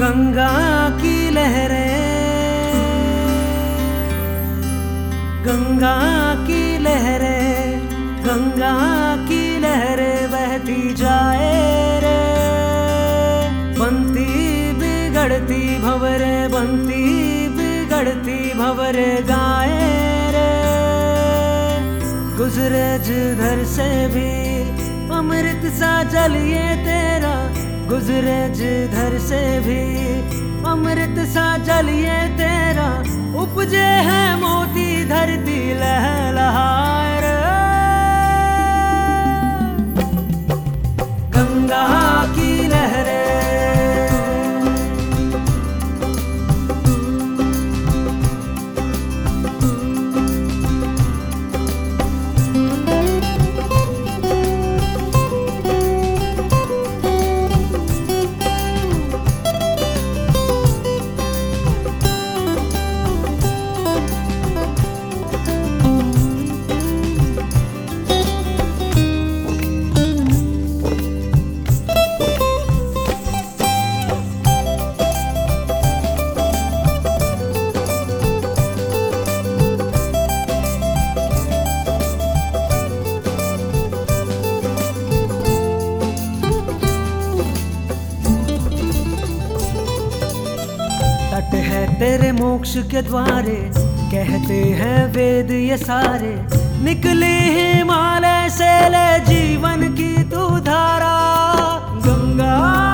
गंगा की लहरें, गंगा की लहरें, गंगा की लहरें बहती जाए रे। बनती बिगड़ती भंवरे, बनती बिगड़ती भंवरे गाए रे। गुजरे जिधर से भी अमृत सा जल ये तेरा, गुजरे जिधर से भी अमृत सा जल ये तेरा। उपजे है मोती धरती लहलहाए रे। गंगा की लहरें, तट है तेरे मोक्ष के द्वारे, कहते हैं वेद ये सारे। निकले हिमालय से ले जीवन की तू धारा। गंगा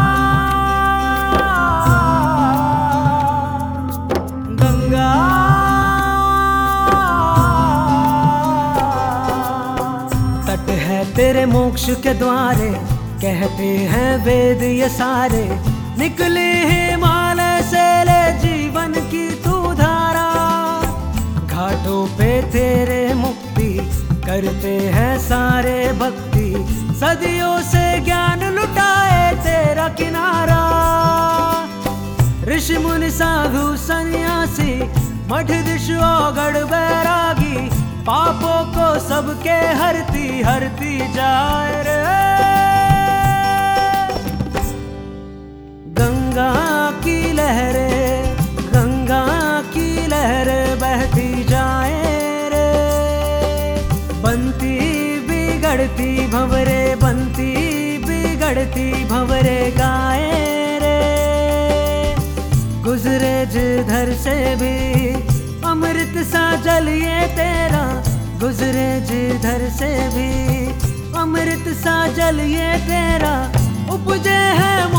गंगा तट है तेरे मोक्ष के द्वारे, कहते हैं वेद ये सारे। निकले हिमालय से ले जीवन की तू धारा। घाटों पे तेरे मुक्ति करते हैं सारे भक्ति। सदियों से ज्ञान लुटाए तेरा किनारा। ऋषि मुनि साधु सन्यासी मठ दिशो गढ़ बैरागी। पापों को सबके हरती हरती जाए रे। गंगा की लहरें, गंगा की लहरें बहती जाए रे। बनती बिगड़ती भंवरे, बनती बिगड़ती भंवरे गाए रे। गुजरे जिधर से भी अमृत सा जल ये तेरा, गुजरे जिधर से भी अमृत सा जल ये तेरा। उपजे है